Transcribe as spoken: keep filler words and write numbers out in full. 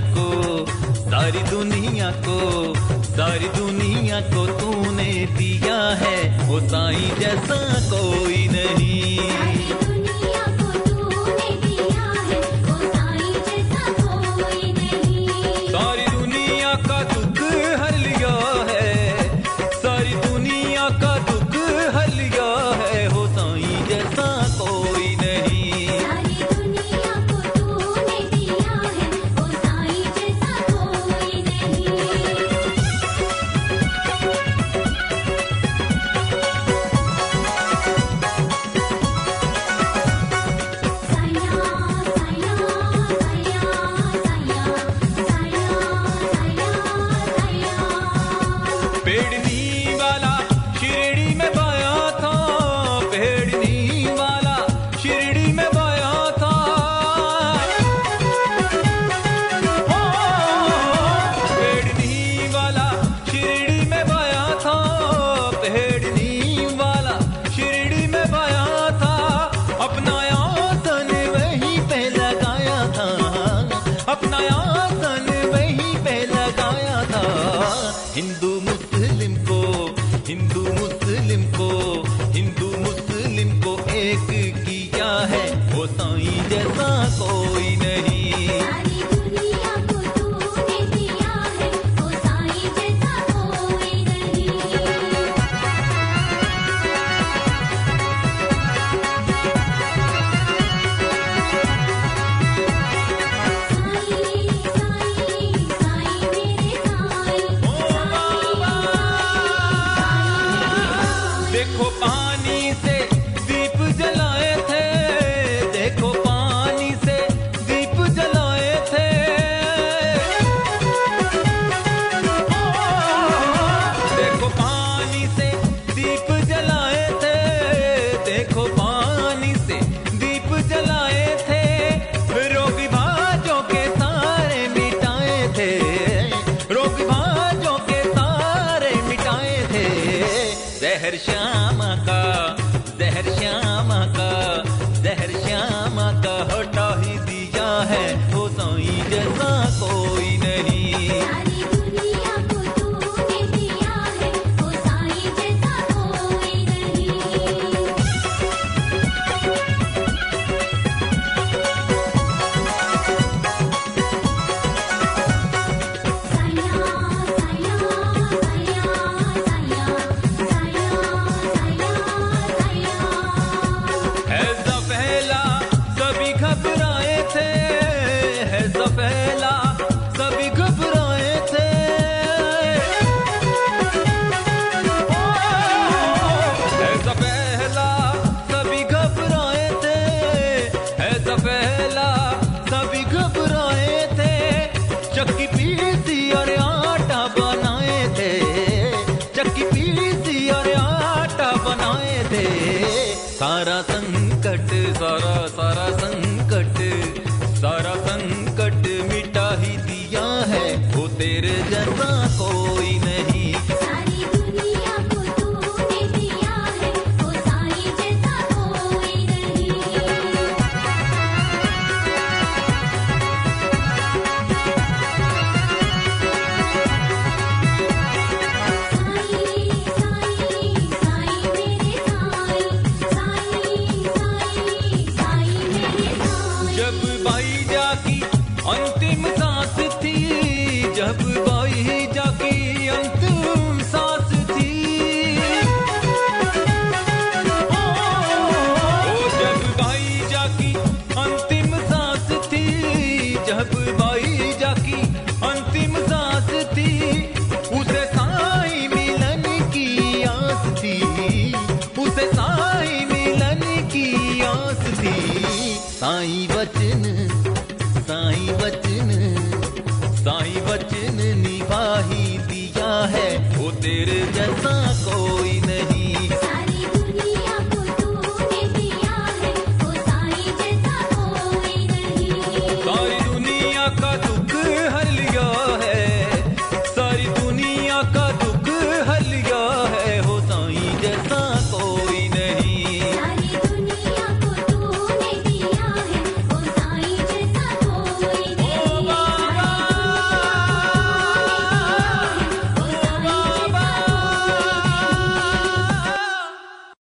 को, सारी दुनिया को, सारी दुनिया को तूने दिया है, वो साईं जैसा कोई नहीं। सारी दुनिया का दुख हर लिया है, सारी दुनिया का दुख हर लिया है, हो साईं जैसा कोई नहीं। सारी दुनिया को तूने दिया है, हो साईं जैसा कोई नहीं। पेड़नी वाला शिरडी में पाया था, पेड़नी वाला शिरडी में पाया था। पेड़नी वाला शिरडी में पाया था, पेड़नी वाला शिरडी में पाया था। अपना आसन वहीं पे लगाया था, अपना आसन वहीं पे लगाया था। हिंदू मुस्लिम को, हिंदू मुस्लिम को, हिंदू मुस्लिम को एक किया है, वो साईं जैसा कोई नहीं। सारी दुनिया को तूने दिया है, हो साईं जैसा कोई नहीं। साईं साईं साईं मेरे साईं, देखो पानी से दीप जलाए थे, देखो पानी से दीप जलाए थे। देखो पानी से दीप जलाए थे, देखो पानी से दीप जलाए थे। रोग भाजों के सारे मिटाए थे, रोग भाजों के सारे मिटाए थे। जहर श्यामा का, जहर श्यामा का, जहर श्यामा का हटा ही दिया है, वो साईं जैसा कोई नहीं। सारी दुनिया को तूने दिया है, हो साईं जैसा कोई नहीं। है सफेला सभी घबराए थे, है सफेला सभी घबराए थे। है सफेला सभी घबराए थे, है सफेला सभी घबराए थे। चक्की पीसी और आटा बनाए थे, चक्की पीसी और आटा बनाए थे। सारा संकट, सारा सारा संकट, सारा संकट मिटा ही दिया है, वो तेरे जैसा कोई नहीं। सारी दुनिया को तूने दिया है, हो साईं जैसा कोई नहीं। साईं साईं साईं मेरे साईं, साईं साईं साईं मेरे साईं। जब बाई जाकी अंतिम सांस थी, जब बाई जाकी अंतिम सांस थी। ओ जब बाई जाकी अंतिम सांस थी, जब बाई जाकी अंतिम सांस थी। उसे साईं मिलन की आस थी, उसे साईं मिलन की आस थी। साईं वचन, साईं वचन, साईं वचन